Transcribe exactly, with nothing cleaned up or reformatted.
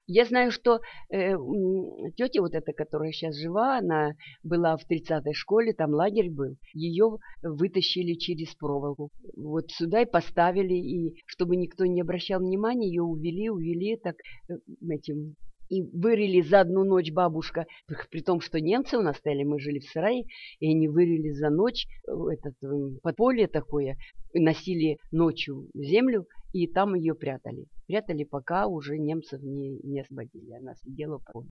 Я знаю, что э, м, тетя вот эта, которая сейчас жива, она была в тридцатой школе, там лагерь был. Ее вытащили через проволоку. Вот сюда и поставили, и чтобы никто не обращал внимания, ее увели, увели так э, этим. И вырыли за одну ночь бабушка, при том, что немцы у нас стояли, мы жили в сарае, и они вырыли за ночь э, этот, э, подполье такое, носили ночью землю, и там ее прятали. Прятали, пока уже немцев не, не освободили. Она сидела в